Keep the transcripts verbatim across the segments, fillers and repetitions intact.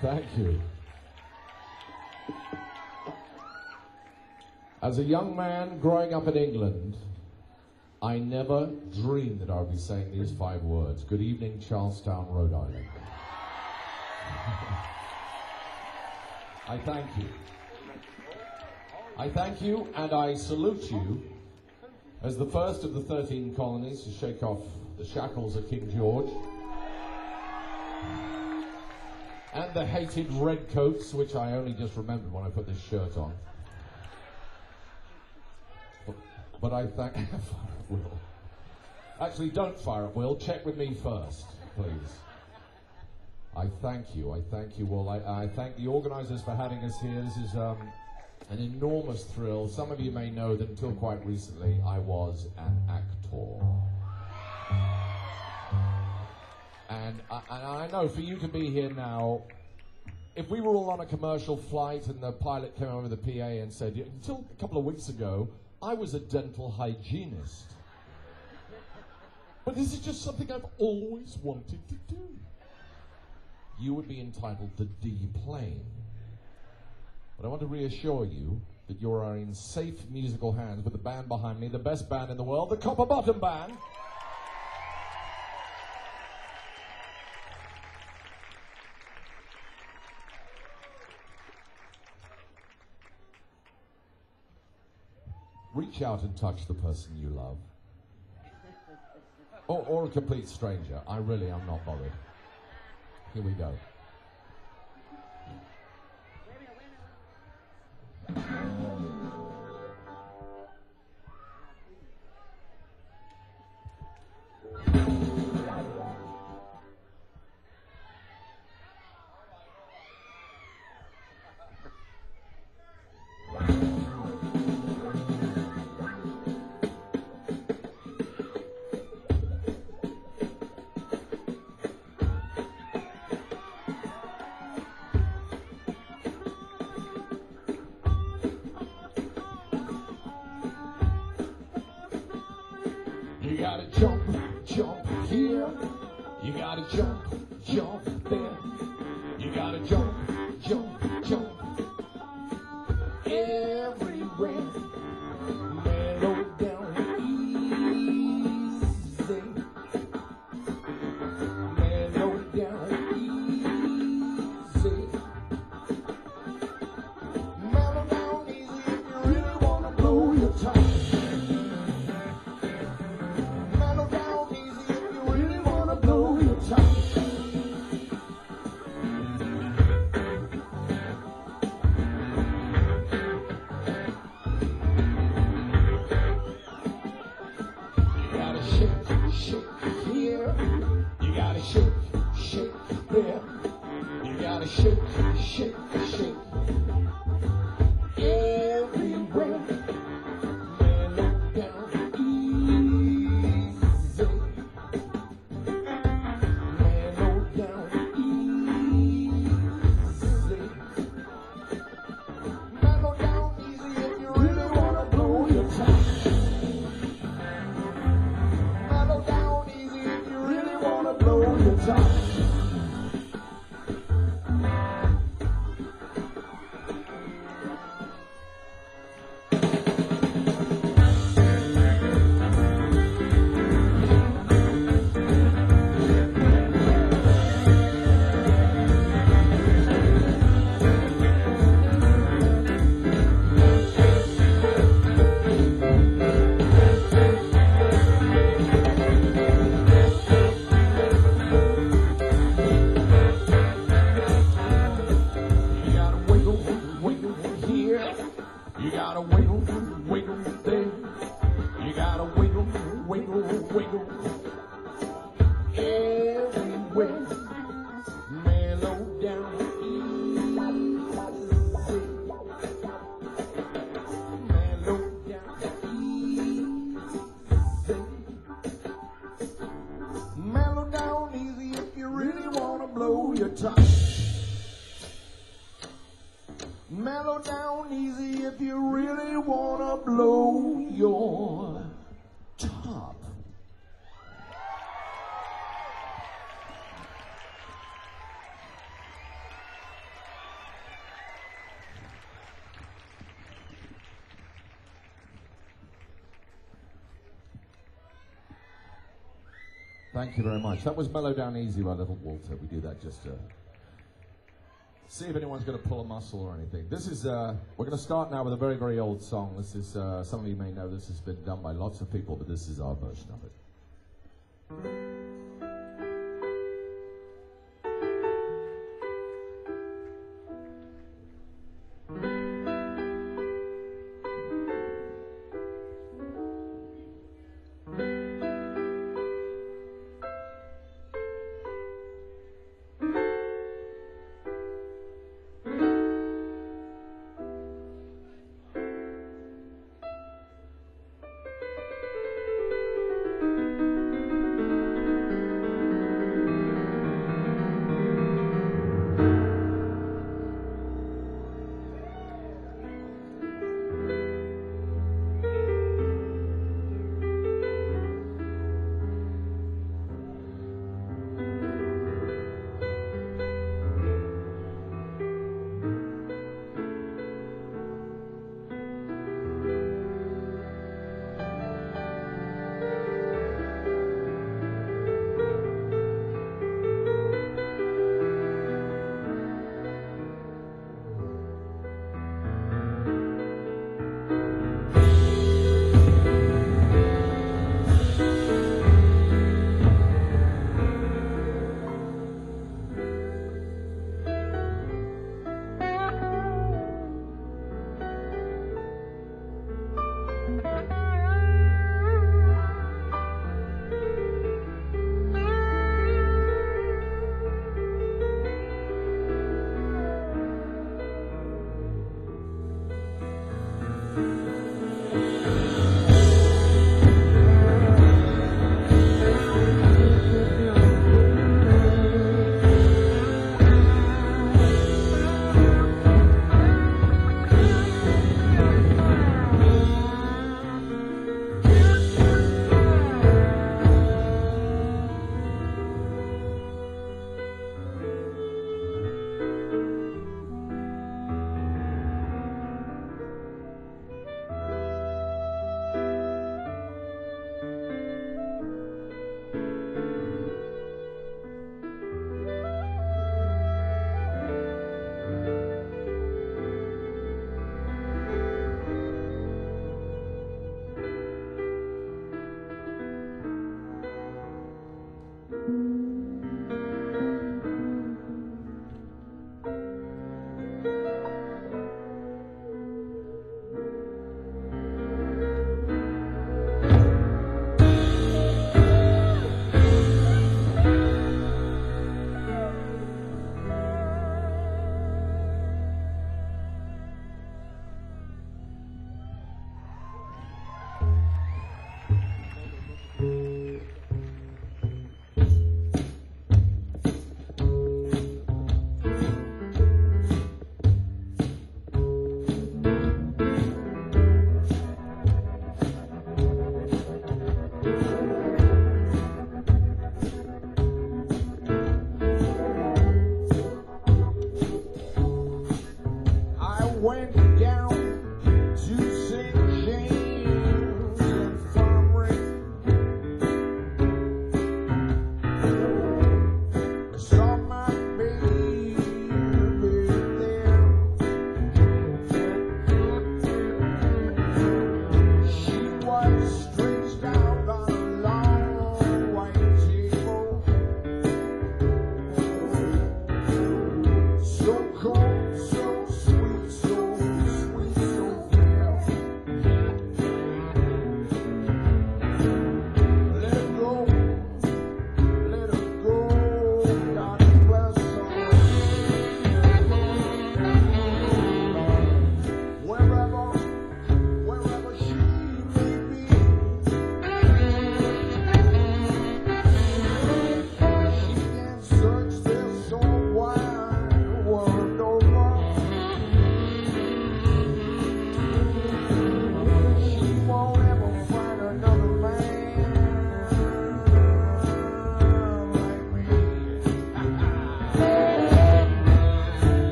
Thank you. As a young man growing up in England, I never dreamed that I would be saying these five words. Good evening, Charlestown, Rhode Island. I thank you. I thank you and I salute you as the first of the thirteen colonies to shake off the shackles of King George and the hated redcoats, which I only just remembered when I put this shirt on. But, but I thank... Fire at will. Actually, don't fire at will. Check with me first, please. I thank you. I thank you all. I, I thank the organisers for having us here. This is um, an enormous thrill. Some of you may know that until quite recently, I was an actor. And I, and I know for you to be here now, if we were all on a commercial flight and the pilot came over the P A and said, until a couple of weeks ago, I was a dental hygienist. But this is just something I've always wanted to do. You would be entitled to D-plane. But I want to reassure you that you are in safe musical hands with the band behind me, the best band in the world, the Copper Bottom Band. Reach out and touch the person you love. Or, or a complete stranger. I really am not bothered. Here we go. You gotta jump, jump here. You gotta jump, jump there. You gotta jump, jump, jump everywhere. Mellow down easy. Mellow down easy. Mellow down easy if you really wanna blow your top. Shake here, you gotta shake, shake there, you gotta shake, shake, shake everywhere. Mellow down easy, mellow down easy, mellow down easy if you really wanna blow your top. Blow your top. You gotta wiggle, wiggle there. You gotta wiggle, wiggle, wiggle everywhere. Mellow down easy. Mellow down easy. Mellow down easy if you really wanna blow your top. Mellow down easy if you really wanna blow your top. Thank you very much. That was Mellow Down Easy by Little Walter. We do that just to see if anyone's going to pull a muscle or anything. This is, uh, we're going to start now with a very, very old song. This is, uh, some of you may know this has been done by lots of people, but this is our version of it.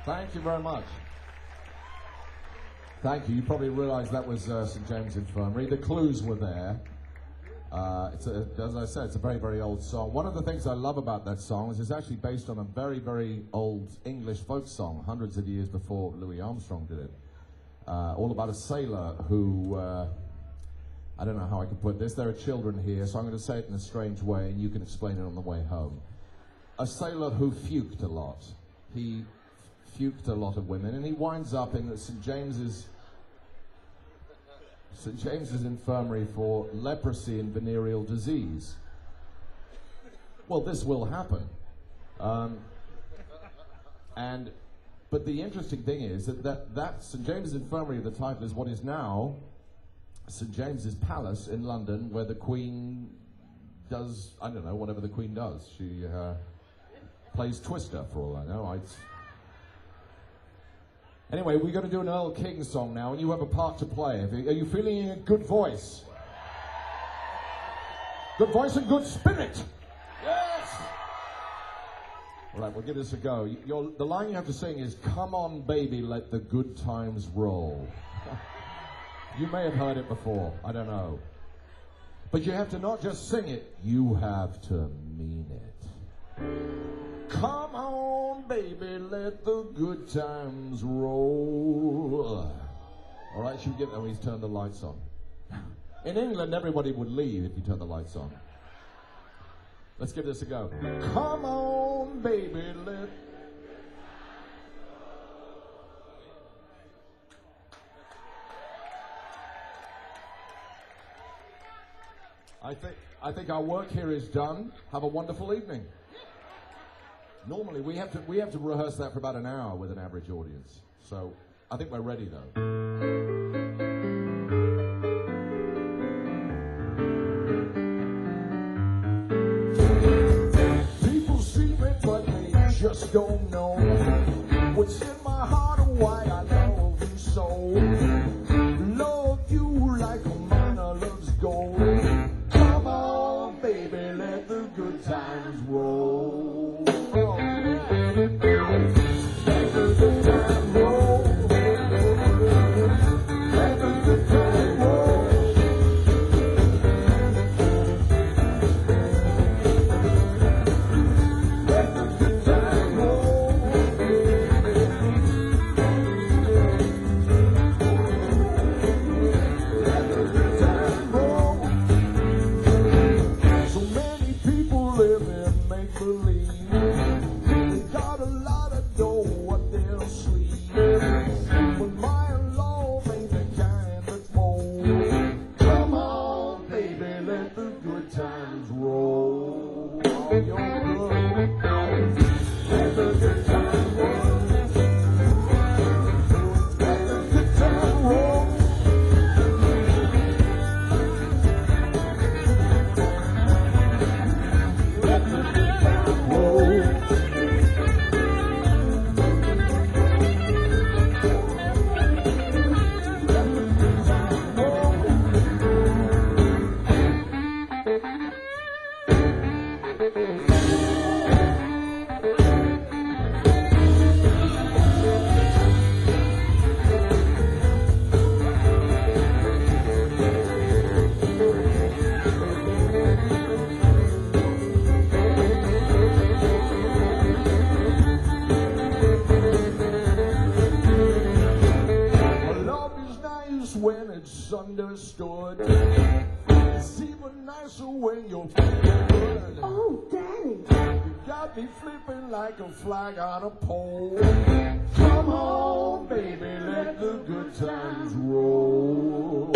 Thank you very much. Thank you. You probably realised that was uh, Saint James Infirmary. The clues were there. Uh, it's a, as I said, it's a very, very old song. One of the things I love about that song is it's actually based on a very, very old English folk song, hundreds of years before Louis Armstrong did it. Uh, all about a sailor who, uh, I don't know how I can put this. There are children here, so I'm going to say it in a strange way, and you can explain it on the way home. A sailor who fuked a lot. He fuked a lot of women, and he winds up in Saint James's Saint James's Infirmary for leprosy and venereal disease. Well, this will happen. Um, and, but the interesting thing is that, that, that Saint James's Infirmary, the title, is what is now Saint James's Palace in London, where the Queen does, I don't know, whatever the Queen does. She uh, plays Twister, for all I know. I, Anyway, we're going to do an Earl King song now, and you have a part to play. Are you feeling a good voice? Good voice and good spirit. Yes! All right, we'll give this a go. You're, the line you have to sing is, "Come on, baby, let the good times roll." You may have heard it before. I don't know. But you have to not just sing it, you have to mean it. Come on, baby, let the good times roll. All right, should we get... Oh, he's turned the lights on. In England, everybody would leave if you turn the lights on. Let's give this a go. Come on, baby, let... I think, I think our work here is done. Have a wonderful evening. Normally, we have to we have to rehearse that for about an hour with an average audience. So, I think we're ready, though. People see me, but they just don't know what's in my heart and why I love you so. Love you like a miner loves gold. Come on, baby, let the good times roll. When it's understood, it's even nicer when you're feeling good. Oh, Daddy! You got me flipping like a flag on a pole. Come on, baby, let the good times roll.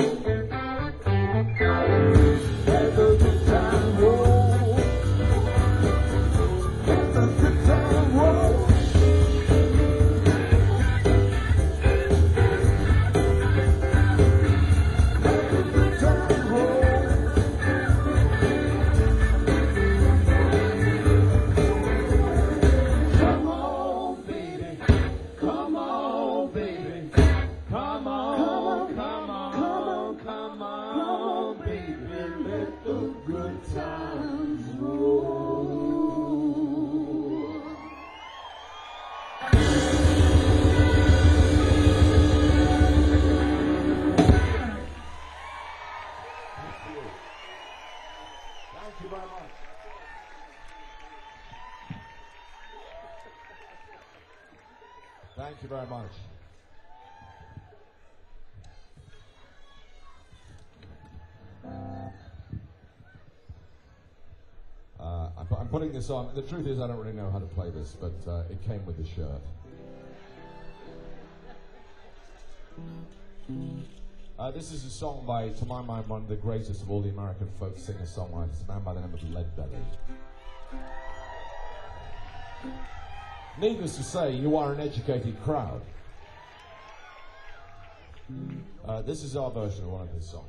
Let the good times roll. Let the good times roll. Come on, Thank you very much. Uh, I'm, I'm putting this on. The truth is, I don't really know how to play this, but uh, it came with the shirt. Uh, this is a song by, to my mind, one of the greatest of all the American folk singer-songwriters, a man by the name of Leadbelly. Needless to say, you are an educated crowd. Uh, this is our version of one of his songs.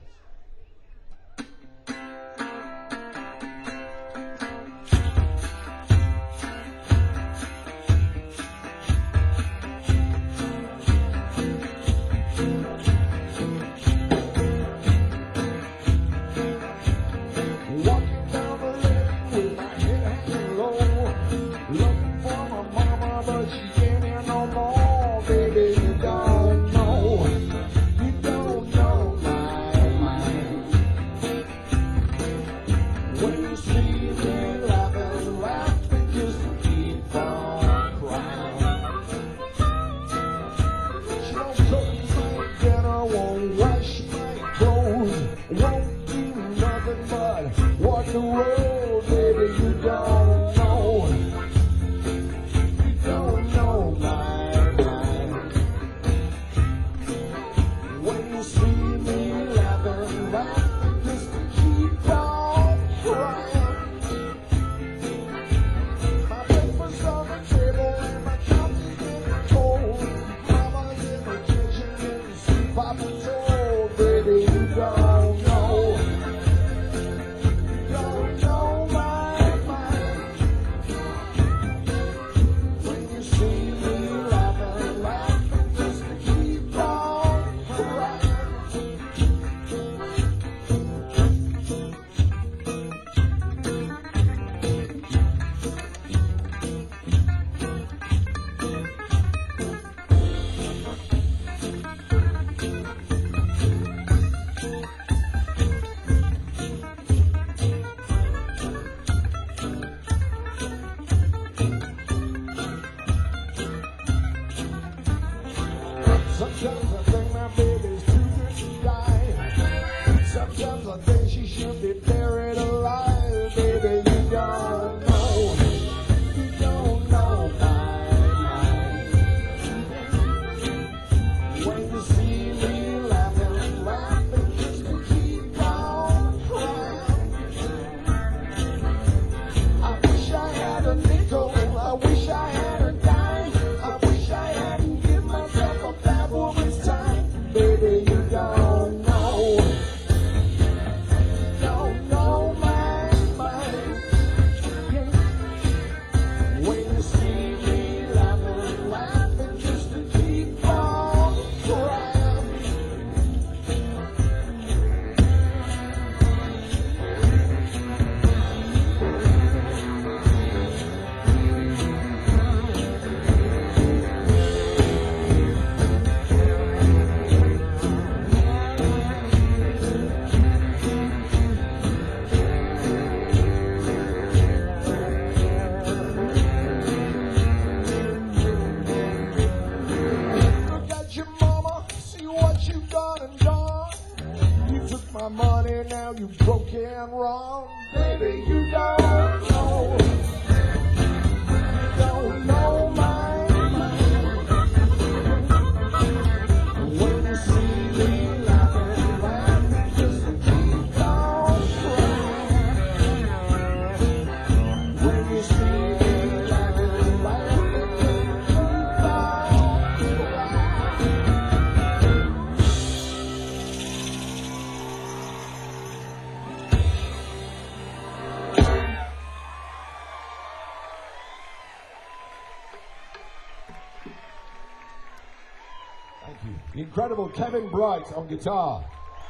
The incredible Kevin Bright on guitar.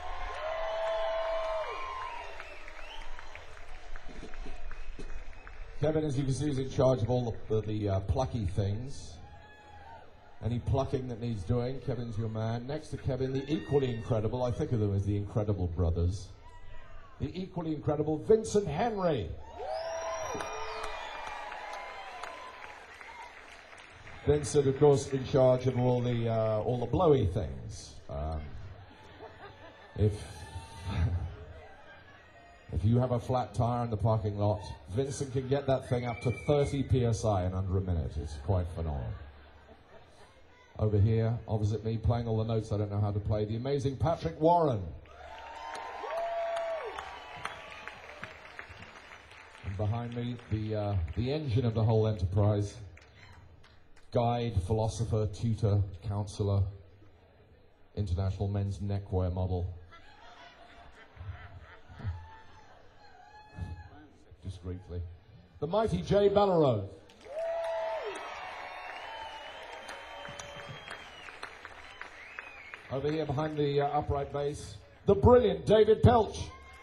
Kevin, as you can see, is in charge of all the, the, the uh, plucky things. Any plucking that needs doing, Kevin's your man. Next to Kevin, the equally incredible, I think of them as the Incredible Brothers. The equally incredible Vincent Henry. Vincent, of course, in charge of all the uh, all the blowy things. Um, if if you have a flat tire in the parking lot, Vincent can get that thing up to thirty P S I in under a minute. It's quite phenomenal. Over here, opposite me, playing all the notes I don't know how to play, the amazing Patrick Warren. And behind me, the uh, the engine of the whole enterprise. Guide, philosopher, tutor, counselor, international men's neckwear model. Discreetly. The mighty Jay Bellerose. Over here behind the uh, upright bass, the brilliant David Pilch.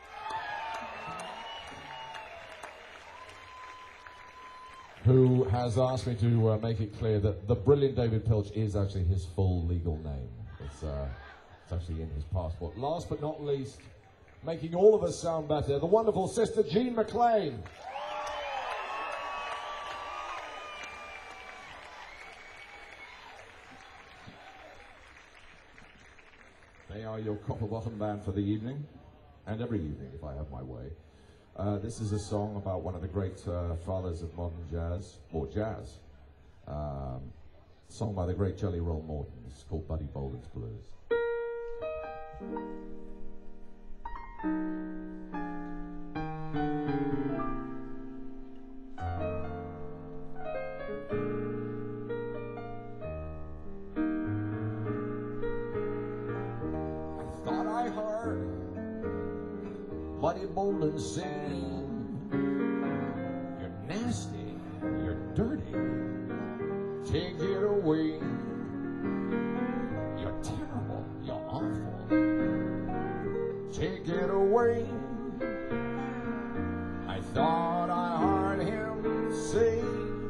Who has asked me to uh, make it clear that the brilliant David Pilch is actually his full legal name. It's, uh, it's actually in his passport. Last but not least, making all of us sound better, the wonderful sister Jean MacLean. They are your copper bottom band for the evening, and every evening if I have my way. Uh, this is a song about one of the great uh, fathers of modern jazz, or jazz. Um, song by the great Jelly Roll Morton. It's called Buddy Bolden's Blues. I thought I heard Buddy Bolden sing, you're nasty, you're dirty, take it away. You're terrible, you're awful, take it away. I thought I heard him say,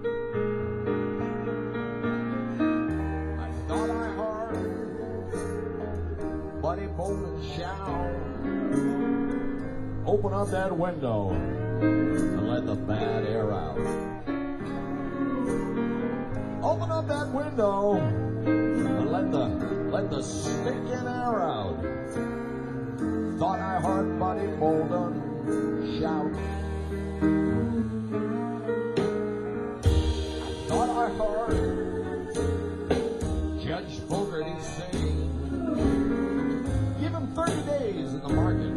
I thought I heard Buddy Bolden shout, open up that window and let the bad air out. Open up that window and let the let the stinking air out. Thought I heard Buddy Bolden shout. I thought I heard Judge Fogarty sing, give him thirty days in the market.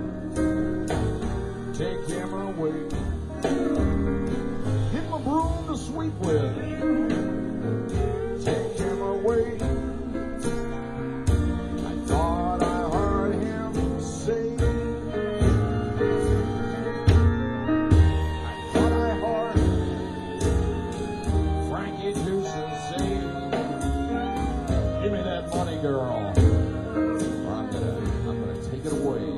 Take him away. Give him a broom to sweep with. Take him away. I thought I heard him say. I thought I heard Frankie Dewson say, give me that money, girl, or I'm gonna, I'm gonna take it away.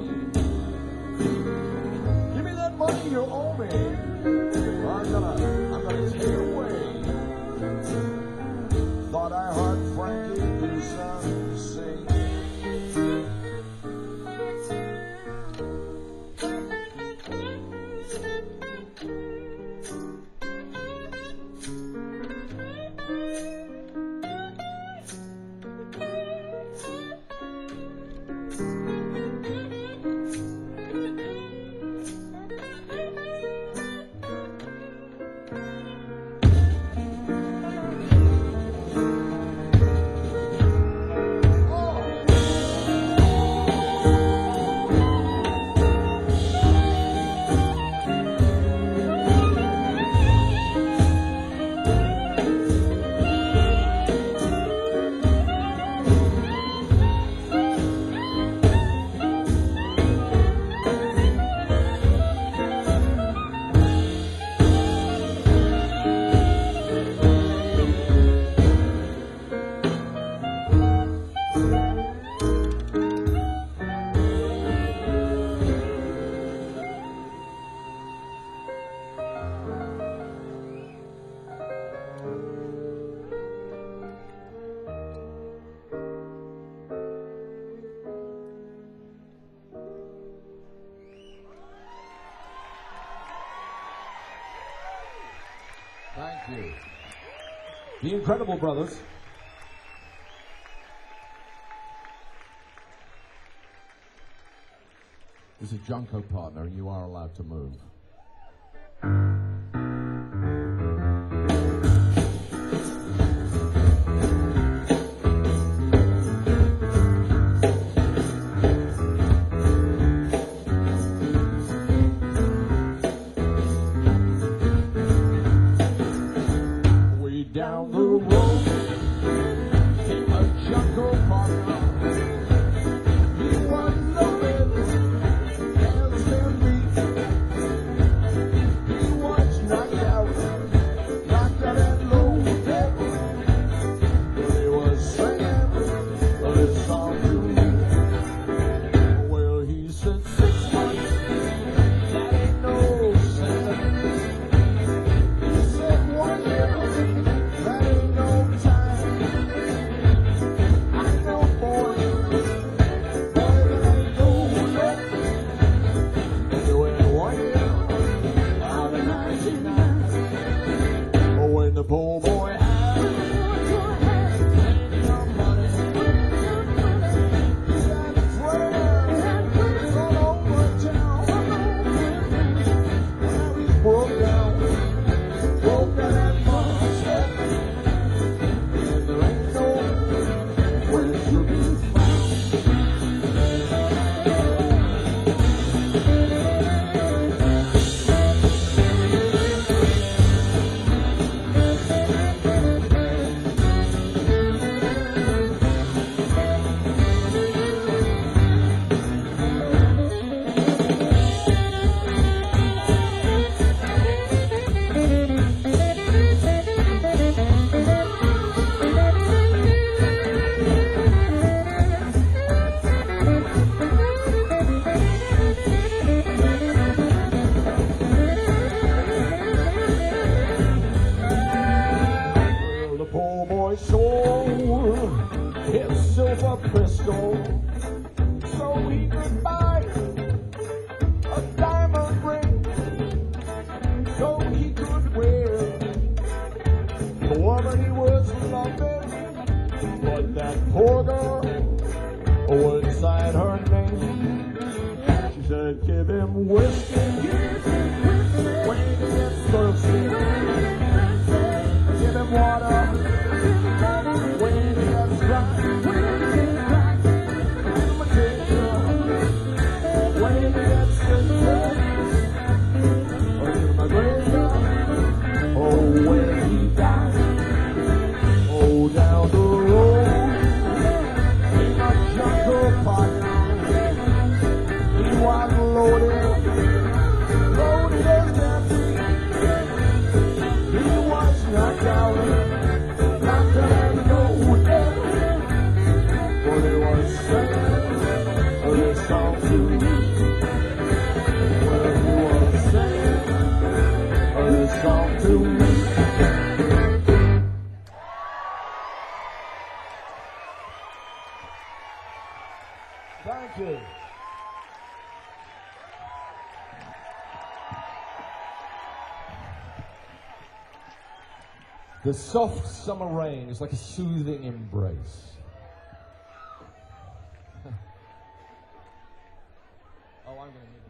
Money you owe me, I'm gonna, I'm gonna take it away. Thought I heard Frankie Dewson sing. Thank you. The Incredible Brothers. This is Junko partner. You are allowed to move. Down the road came a Junko partner. He was loaded as can be. He was knocked out, knocked out and loaded. He was singing this song to me. Well, he said six months, that ain't no sin. He said one year. That ain't no time. I know, boy, boy, that ain't no luck. You went one year out of ninety-nine. Oh, when the poor boy had plenty of money, he had friends all over town. Now he's broke down, broke down that monster. Silver pistol, so he could buy a diamond ring, so he could wear the woman he was loving. But that poor girl would sign her name. She said, give him whiskey when he gets thirsty. Give him water when he gets dry. Down the road, came a Junko partner. He was loaded, loaded as empty. He was knocked out, knocked out and loaded. But he was singing this song to me. Well, he was singing this song to me. Thank you. The soft summer rain is like a soothing embrace. Oh, I'm going to need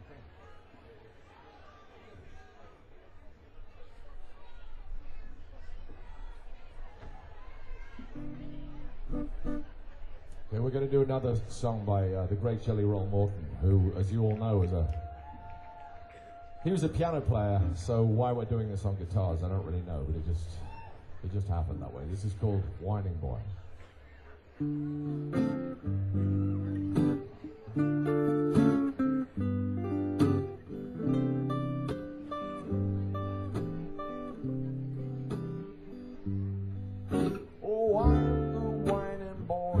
a thing. Okay, we're going to do another song by uh, the great Jelly Roll Morton, who, as you all know, is a he was a piano player. So why we're doing this on guitars, I don't really know, but it just it just happened that way. This is called Whining Boy. Oh, I'm the whining boy.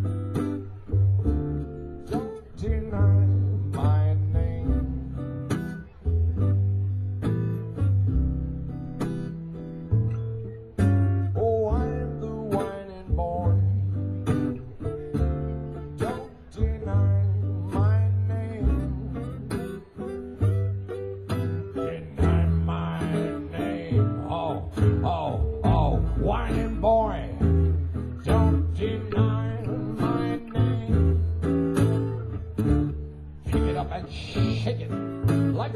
Don't deny my name. Oh, I'm the whining boy.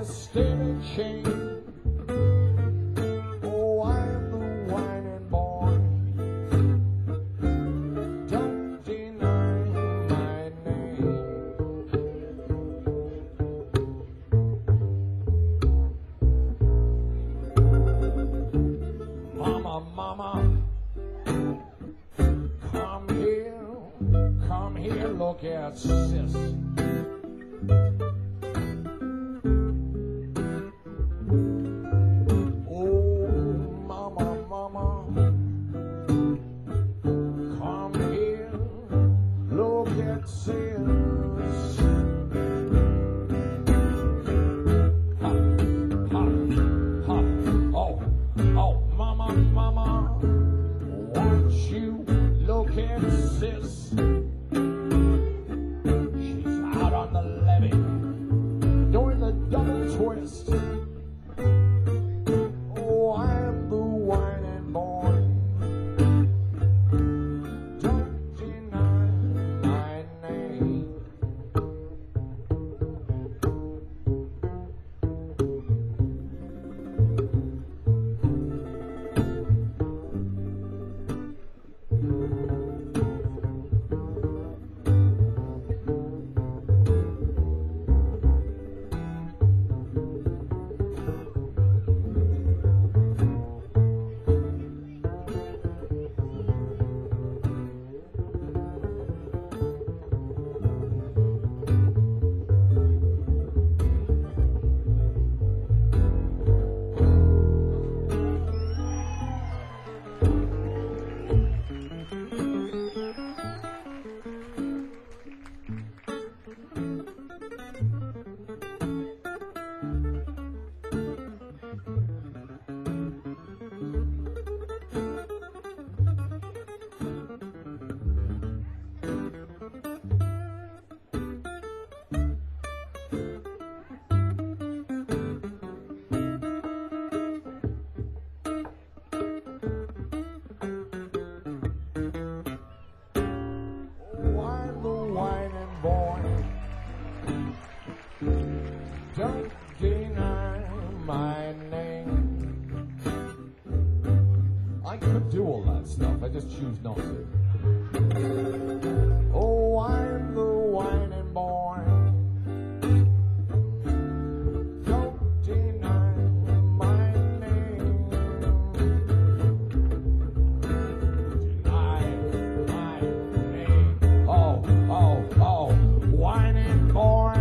a steady chain. Oh, I'm the whining boy. Don't deny my name. Mama, mama, come here, come here, look at sis. Don't deny my name. I could do all that stuff, I just choose not to. Oh, I'm the whining boy. Don't deny my name. Deny my name. Oh, oh, oh, whining boy.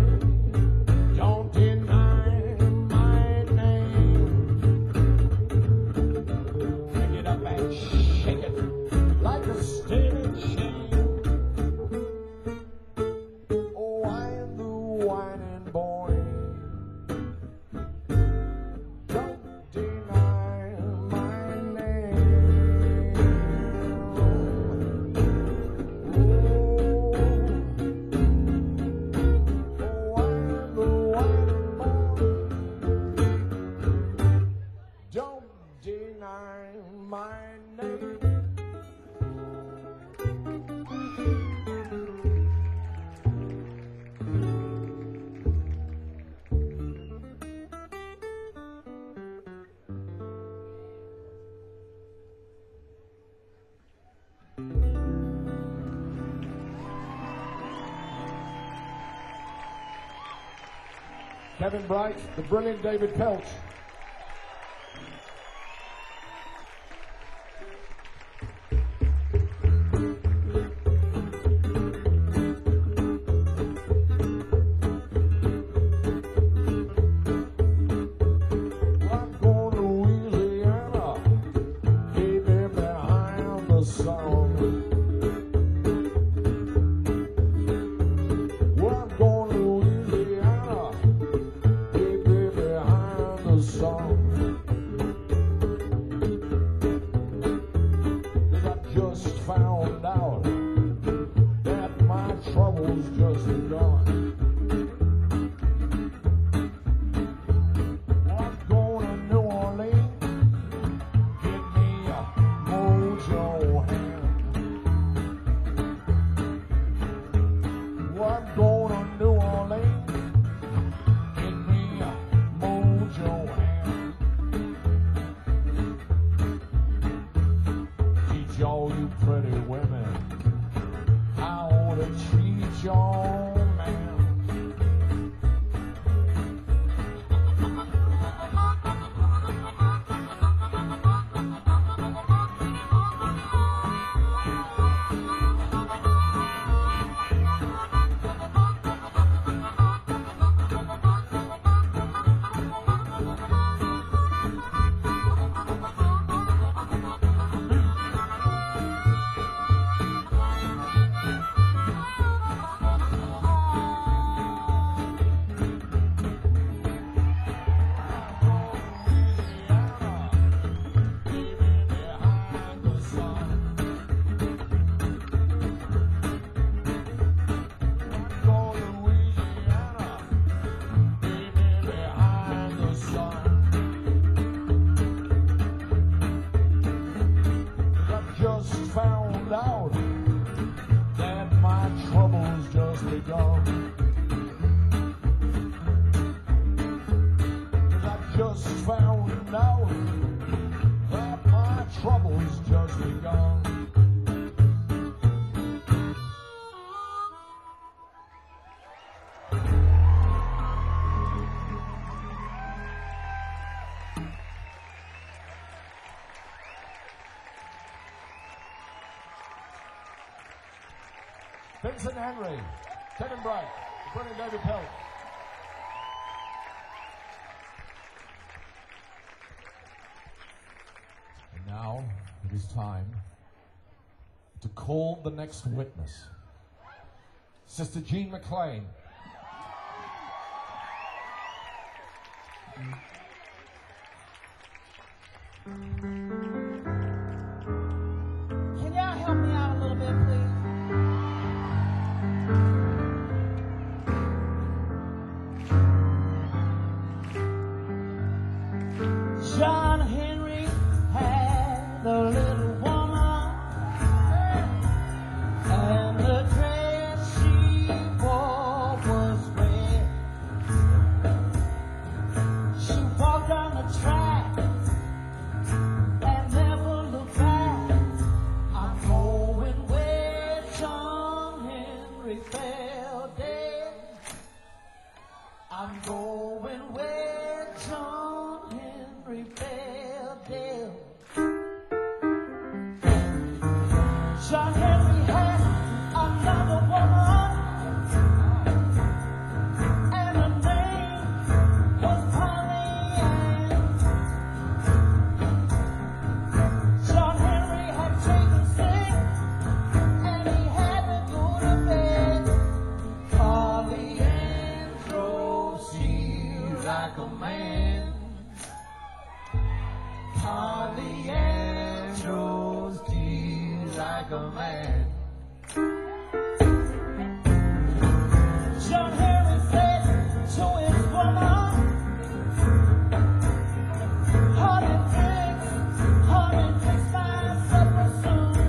Kevin Bright, the brilliant David Pelch. Found out that my trouble's just gone. I'm going to New Orleans, get me a mojo hand. I'm going to New Orleans, get me a your man. Found out that my troubles just begun. 'Cause I just found out that my troubles just begun. Vincent Henry, Kevin Bright, Brilliant David Pelt. And now it is time to call the next witness, Sister Jean MacLean. Can y'all help me out a little bit, please? John Henry had a little woman, and the dress she wore was red. She walked on the track and never looked back. I'm going where John Henry fell dead. I'm going where John Henry fell dead. John Henry had another woman, and her name was Polly Ann. John Henry had taken sick, and he had to go to bed. Polly Ann drove she like a man. Polly Ann drove she like a man. John Henry said to his woman, "Honey, fix, honey, fix my supper soon.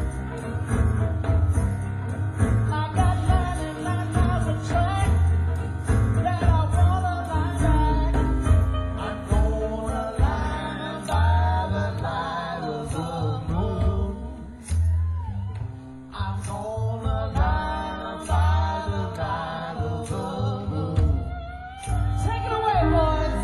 I got ninety-nine miles of track that I wanna line back. I'm gonna line by the light of the moon. I'm gonna line by the light of the moon." Take it away, boys.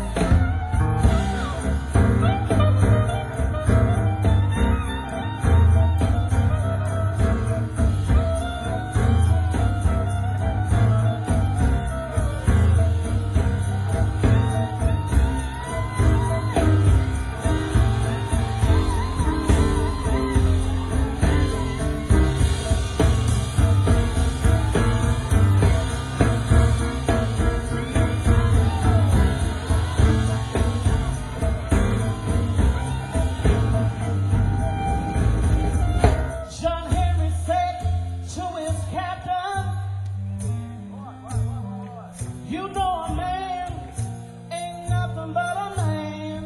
John Henry said to his captain, "You know a man ain't nothing but a man.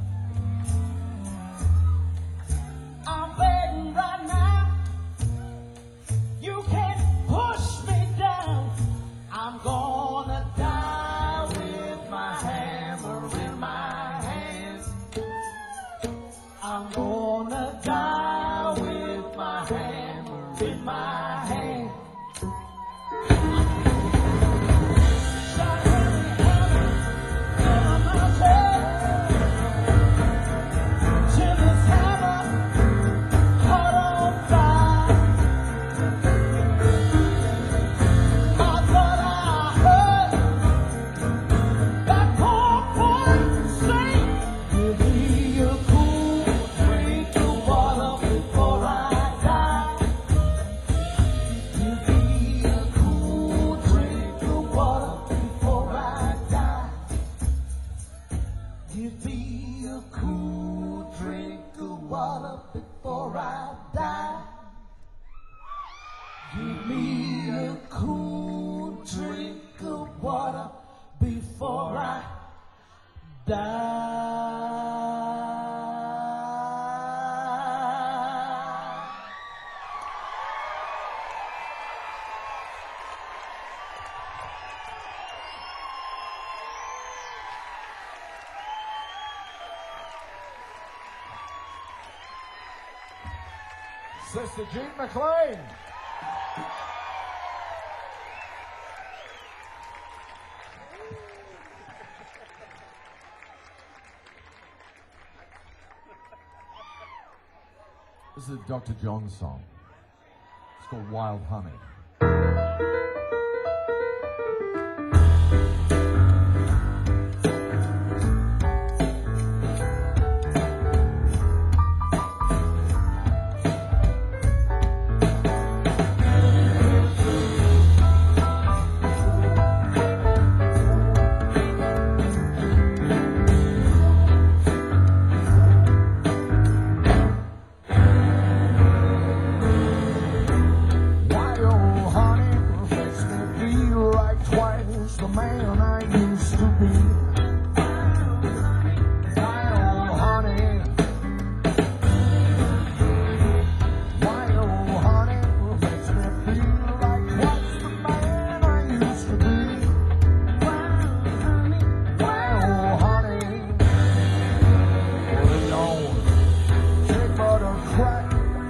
I'm betting right now you can't push me down. I'm gonna die with my hammer in my hands. I'm gonna die with my hammer in my hand." me a cool drink of water before I die. Sister Jean McLean. This is a Doctor John song. It's called Wild Honey. The man I used to be. Why, oh honey, why, oh honey, makes me feel like twice the man I used to be. Why, oh honey, well it don't take but a crack,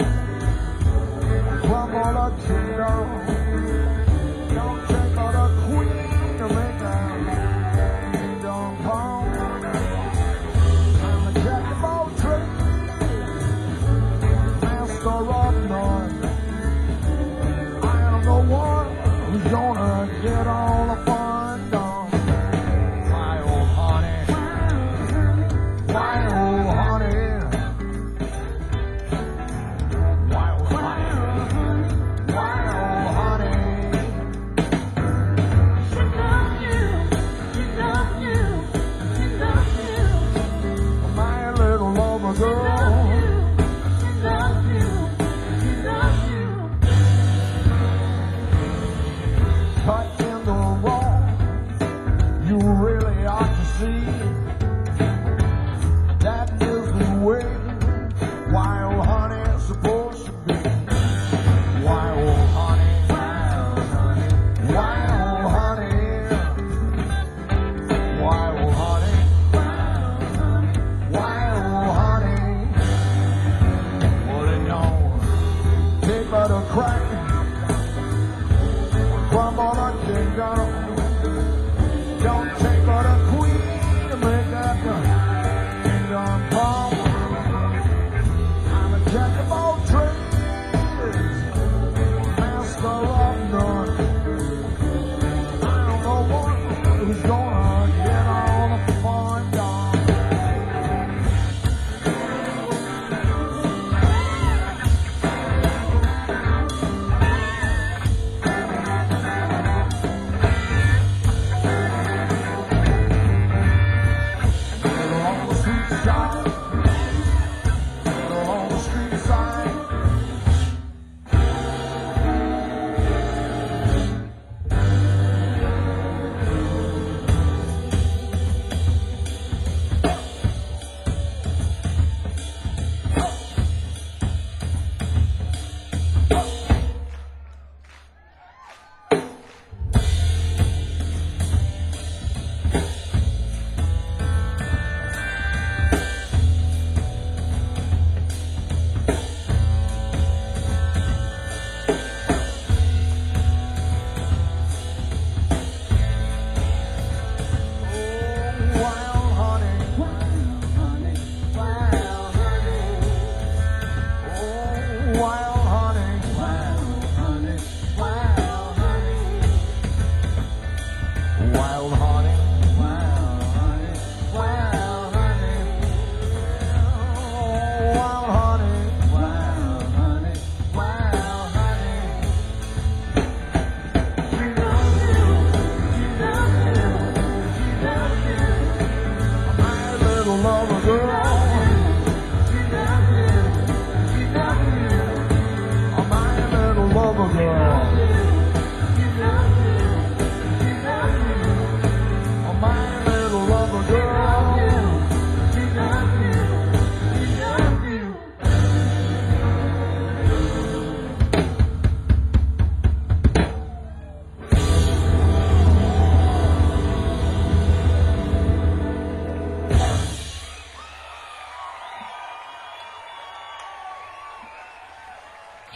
crumble a kingdom. Don't take but a queen. Gonna get all the fun done. Why, oh honey, why, oh honey, why, oh honey, why, oh honey.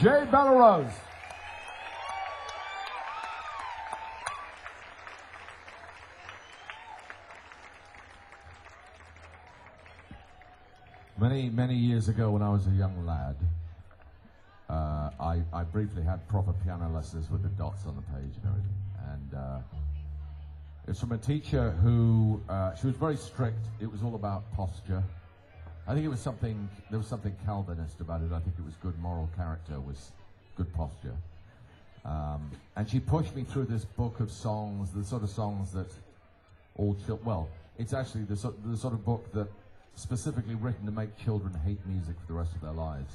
Jay Bellerose. Many, many years ago when I was a young lad, uh, I, I briefly had proper piano lessons with the dots on the page and everything. And uh, it's from a teacher who, uh, she was very strict. It was all about posture. I think it was something, there was something Calvinist about it. I think it was good moral character, was good posture. Um, and she pushed me through this book of songs, the sort of songs that all children, well, it's actually the, so, the sort of book that specifically written to make children hate music for the rest of their lives.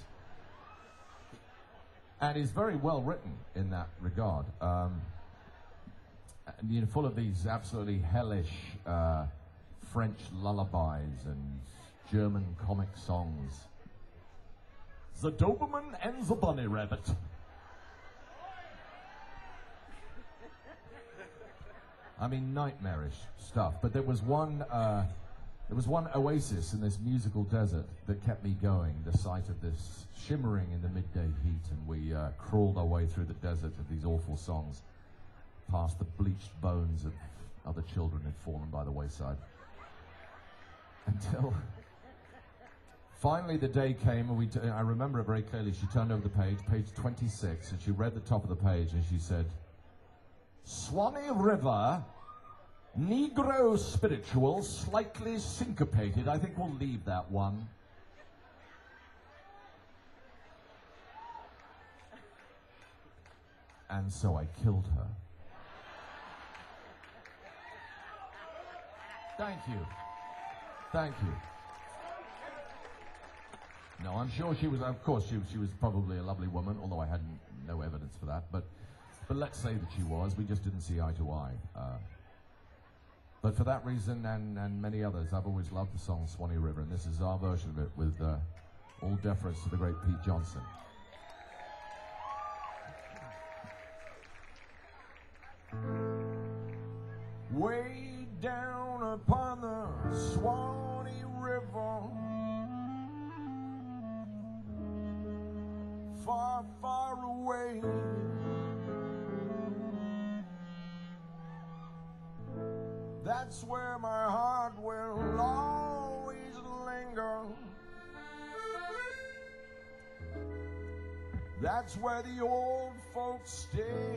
And is very well written in that regard. Um, and, you know, full of these absolutely hellish uh, French lullabies and German comic songs. The Doberman and the Bunny Rabbit. I mean, nightmarish stuff. But there was one, uh, there was one oasis in this musical desert that kept me going. The sight of this shimmering in the midday heat, and we uh, crawled our way through the desert of these awful songs, past the bleached bones of other children who had fallen by the wayside. Until finally the day came, and we t I remember it very clearly. She turned over the page, page twenty-six, and she read the top of the page, and she said, Swanee River, Negro spiritual, slightly syncopated. I think we'll leave that one. And so I killed her. Thank you. Thank you. No, I'm sure she was, of course, she, she was probably a lovely woman, although I had no evidence for that. But, but let's say that she was. We just didn't see eye to eye. Uh, but for that reason and, and many others, I've always loved the song Swanee River, and this is our version of it with uh, all deference to the great Pete Johnson. Way down upon the Swanee River, far, far away, that's where my heart will always linger. That's where the old folks stay.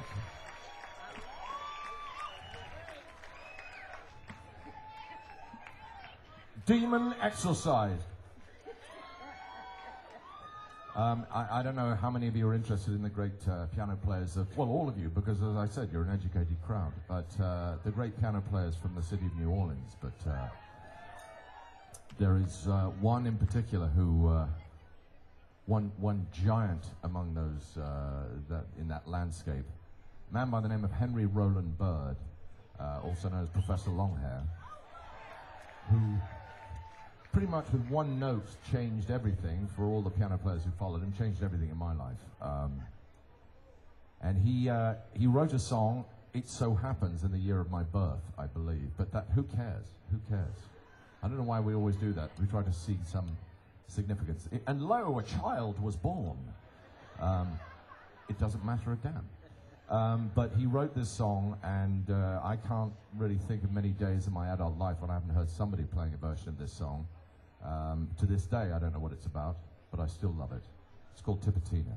Thank you. Demon Exorcised. Um, I, I don't know how many of you are interested in the great uh, piano players of, well, all of you, because as I said, you're an educated crowd, but uh, the great piano players from the city of New Orleans, but uh, there is uh, one in particular who, uh, one, one giant among those uh, that, in that landscape, a man by the name of Henry Roland Bird, uh, also known as Professor Longhair, who pretty much with one note changed everything for all the piano players who followed him, changed everything in my life. Um, and he, uh, he wrote a song, It So Happens, in the year of my birth, I believe. But that, who cares? Who cares? I don't know why we always do that. We try to see some significance. It, and lo, a child was born. Um, it doesn't matter a damn. Um, but he wrote this song, and uh, I can't really think of many days in my adult life when I haven't heard somebody playing a version of this song. Um, to this day, I don't know what it's about, but I still love it. It's called Tipatina.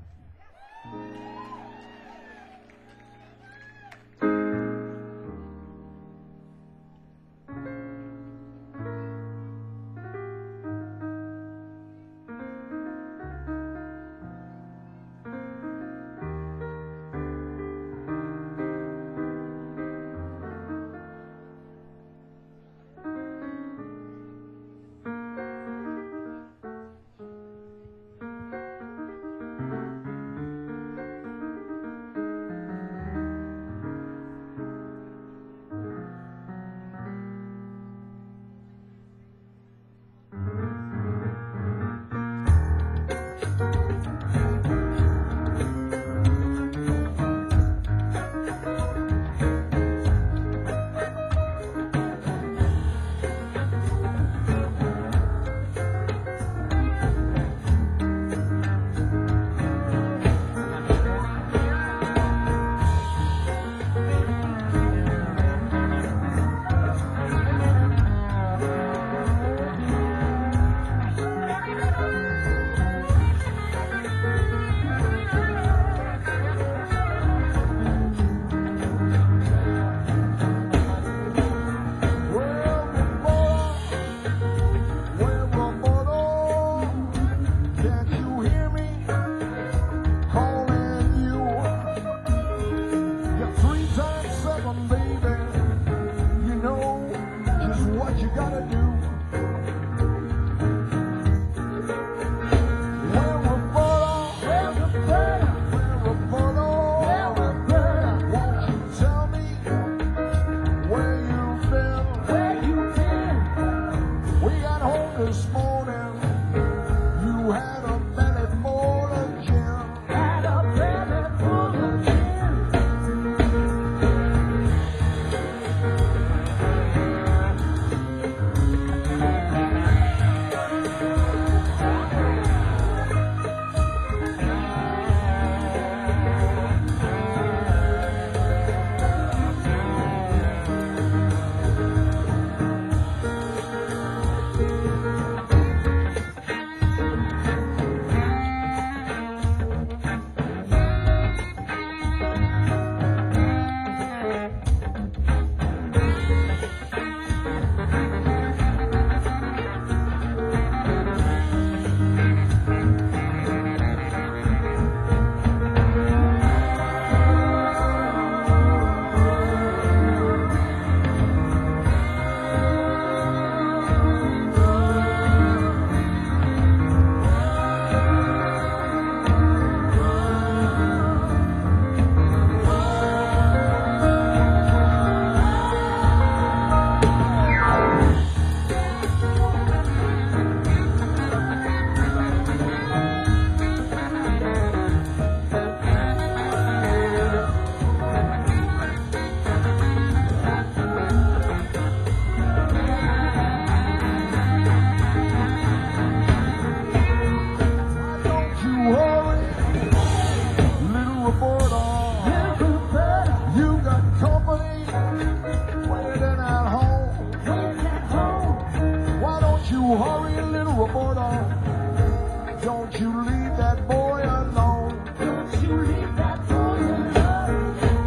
Don't you leave that boy alone. Don't you leave that boy alone.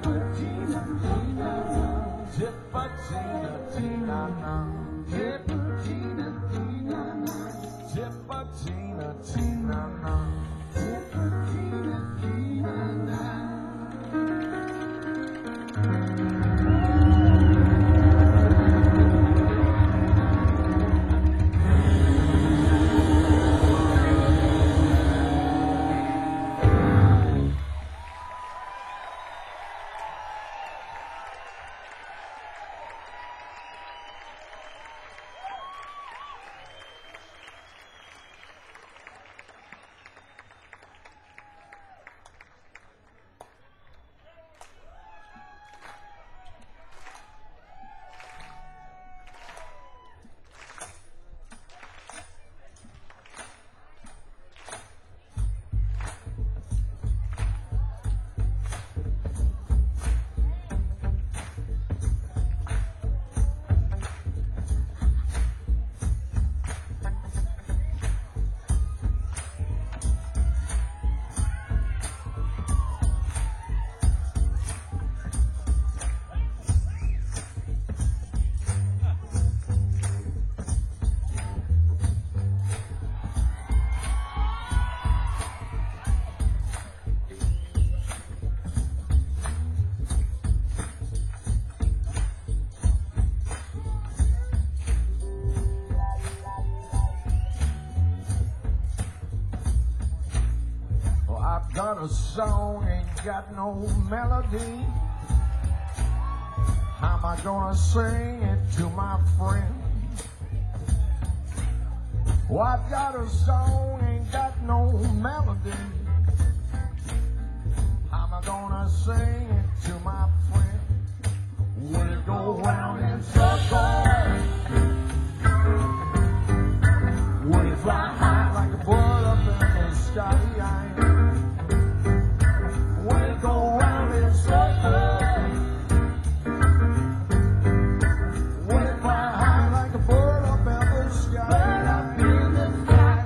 Got a song, ain't got no melody. How am I gonna sing it to my friends? Oh, I've got a song, ain't got no melody. How am I gonna sing it to my friends? Will it go round in circles? Will it fly high like a bird up in the sky? Go round in circles. Will it fly high like a bird up in the sky? Bird up in the sky.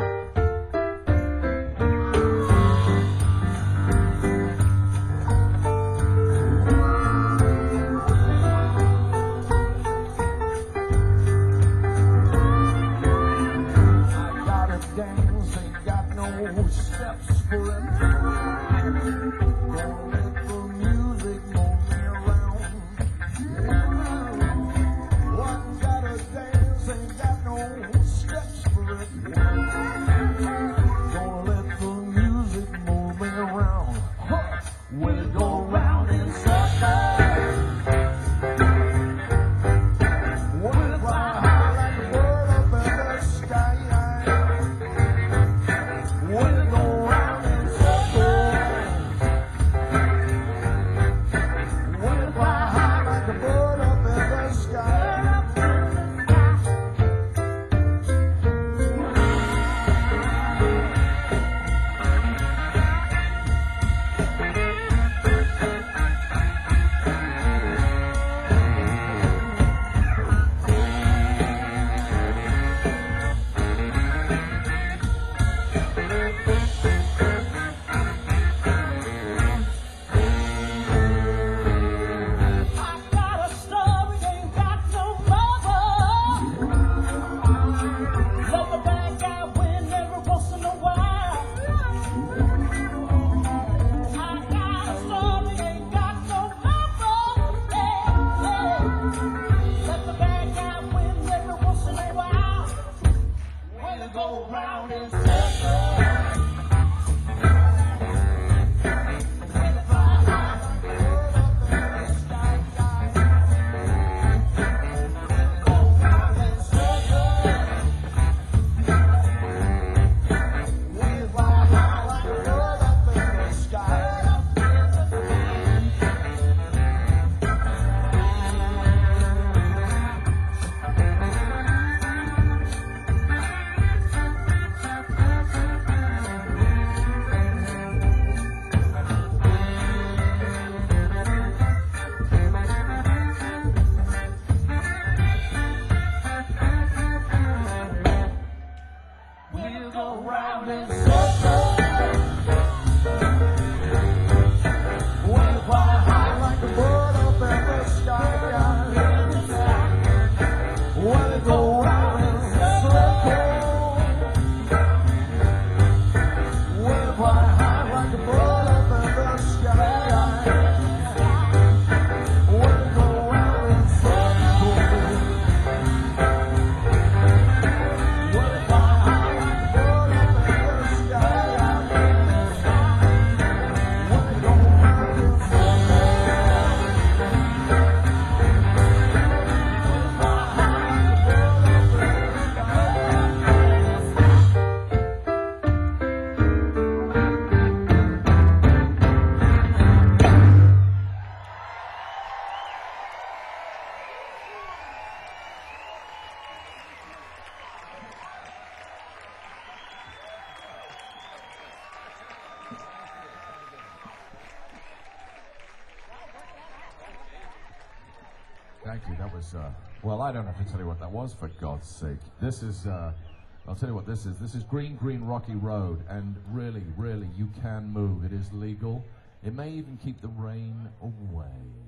Thank you. That was, uh, well, I don't have to tell you what that was, for God's sake. This is, uh, I'll tell you what this is. This is Green Green Rocky Road, and really, really, you can move. It is legal. It may even keep the rain away.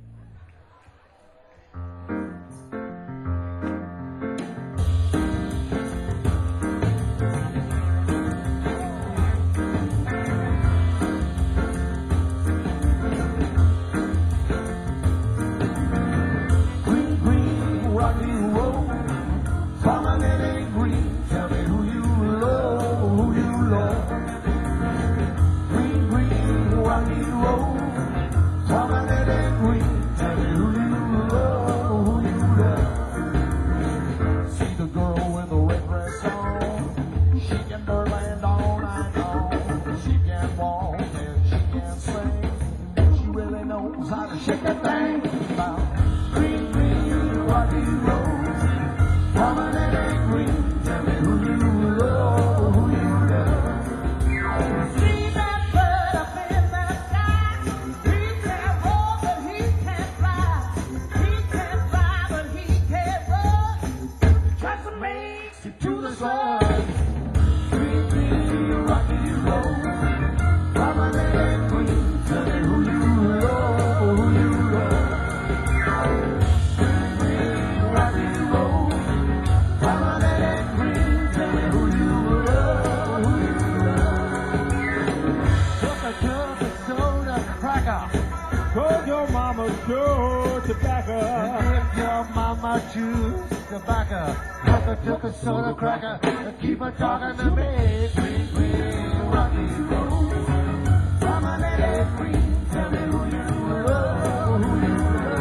Took a soda cracker, keep a talking to me. Green, green, rocky road. Mama, let it green. Tell me who you love, who you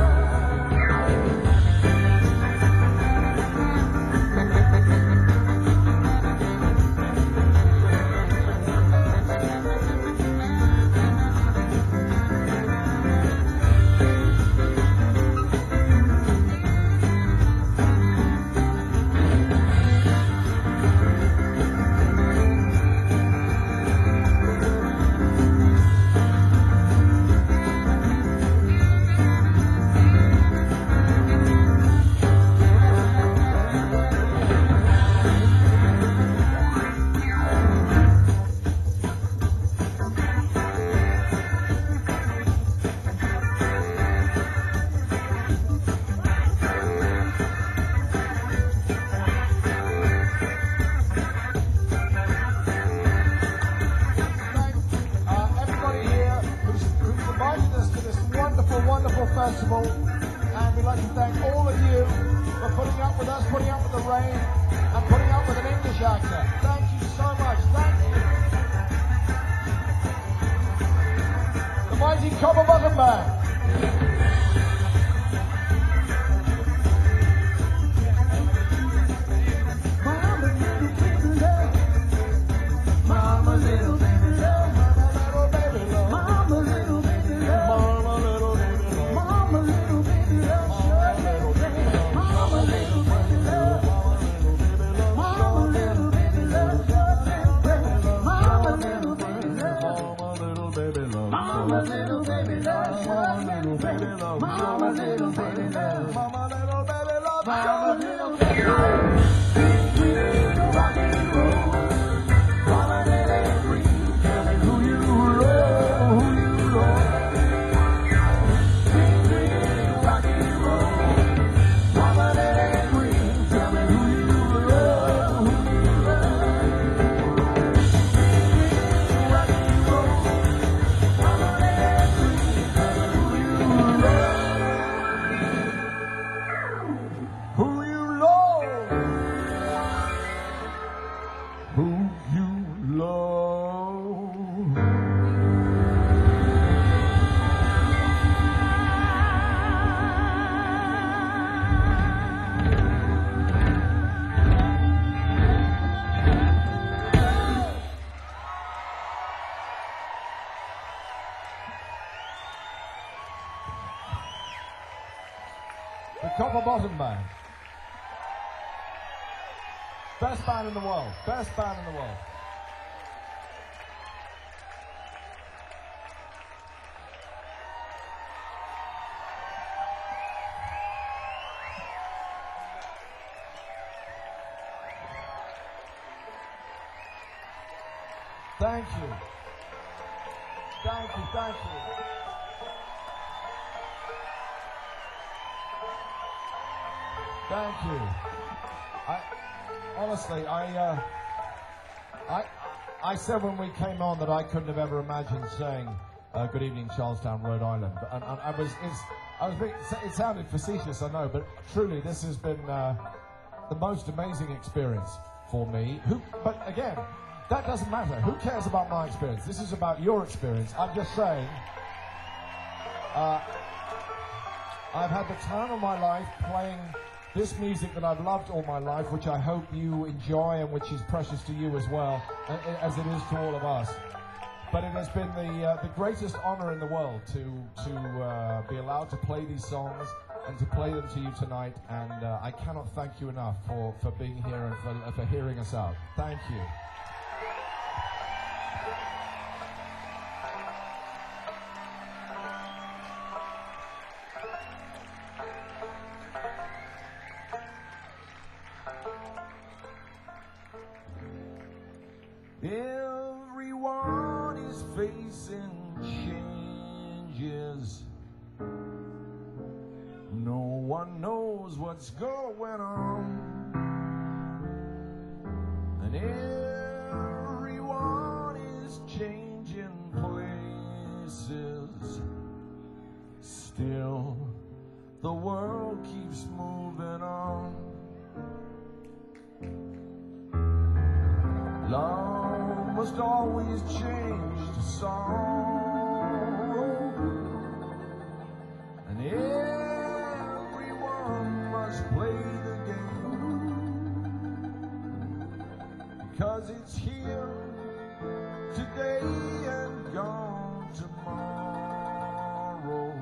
festival, and we'd like to thank all of you for putting up with us, putting up with the rain, and putting up with an English actor. Thank you so much. Thank you. The mighty Copper Bottom Band. Mama, little baby love. Mama, little baby love. Mama, little baby love. Mama, little baby love. Mama, little baby love. Mama, little baby love. Mama, little baby love. Mama, little baby love. Mama, little baby love. Mama, little baby love. Mama, little baby love. Mama, little baby love. Mama, little baby love. Mama, little baby love. Rock and roll. Mama, let it green. Tell me who you love, who you love. Green, green, rock and roll. Mama, let it green. Tell me who you love, who you love. Green, rock and roll. Mama, let it green. Tell me who you love, who you love, who you love. The Copper Bottom Band. Best band in the world. Best band in the world. Thank you. Thank you, thank you. Thank you. I honestly, I, uh, I, I said when we came on that I couldn't have ever imagined saying uh, "Good evening, Charlestown, Rhode Island," and, and I was, it's, I was, being, it sounded facetious, I know, but truly, this has been uh, the most amazing experience for me. Who, but again, that doesn't matter. Who cares about my experience? This is about your experience. I'm just saying. Uh, I've had the time of my life playing this music that I've loved all my life, which I hope you enjoy and which is precious to you as well, as it is to all of us. But it has been the uh, the greatest honor in the world to to uh, be allowed to play these songs and to play them to you tonight. And uh, I cannot thank you enough for, for being here and for, for hearing us out. Thank you. Everyone is facing changes. No one knows what's going on, and everyone is changing places. Still, the world keeps moving on. Love must always change to sorrow, and everyone must play the game, because it's here today and gone tomorrow.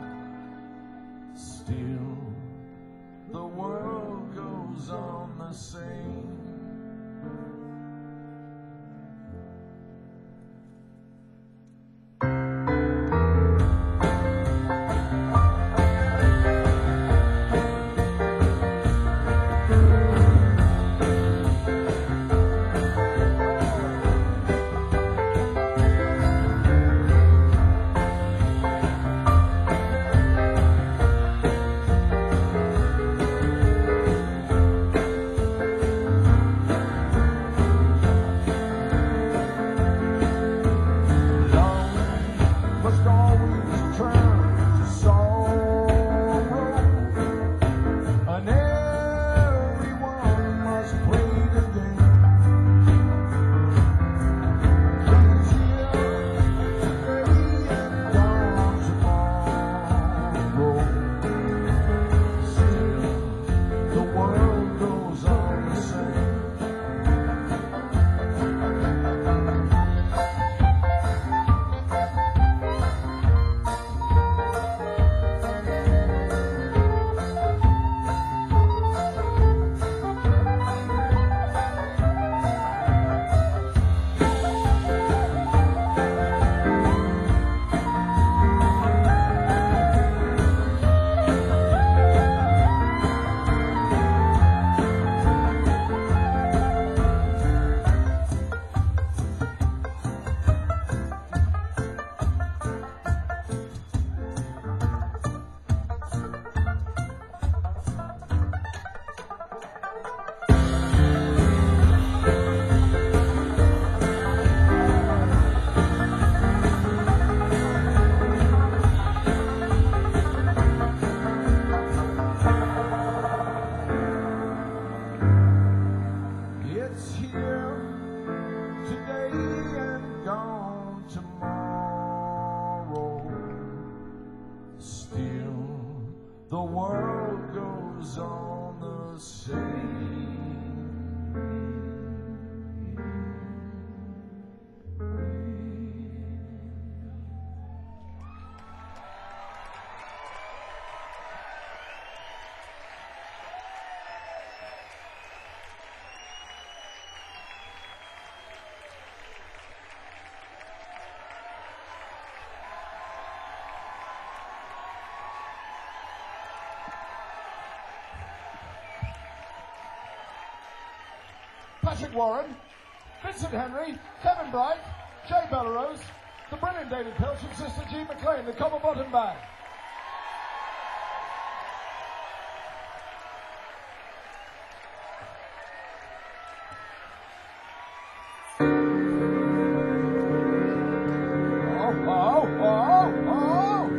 Still, the world goes on the same. The world goes on the same. Patrick Warren. Vincent Henry, Kevin Bright, Jay Bellerose, the brilliant David Pilch and Sister Jean McLean, the Copper Bottom Band. Oh, oh, oh, oh!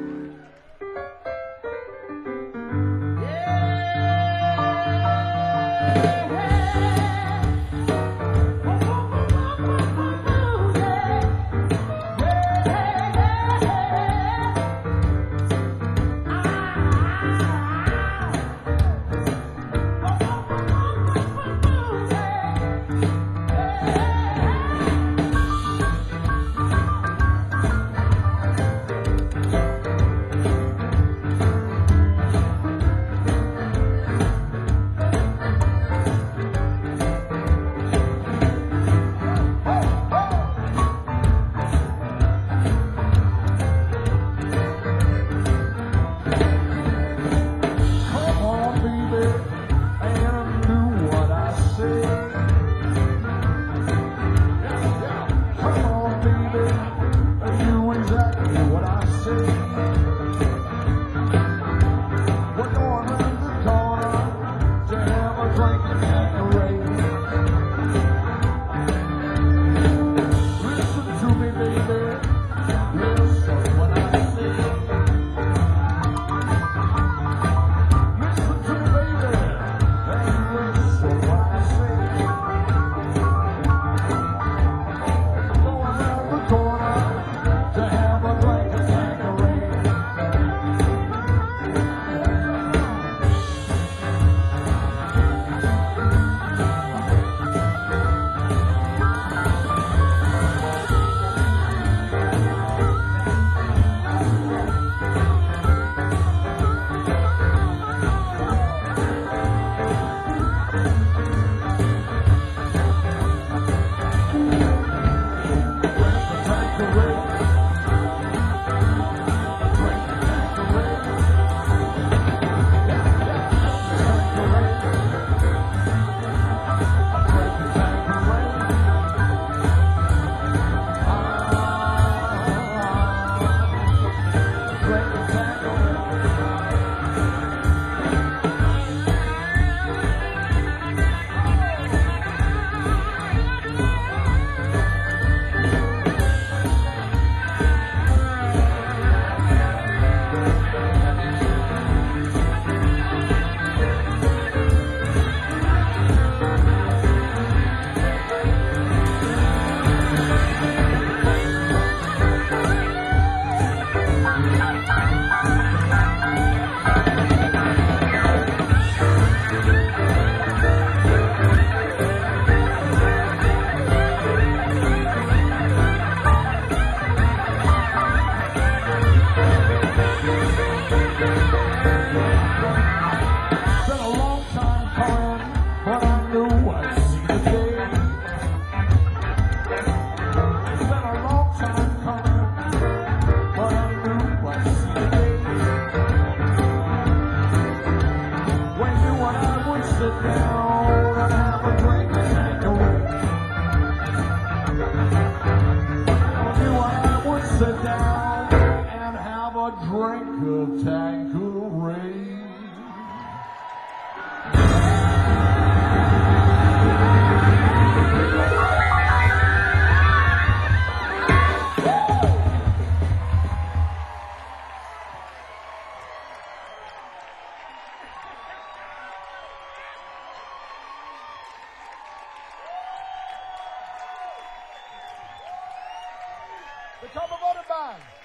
Sit down and have a drink of Tanqueray. The Copper Bottom Band.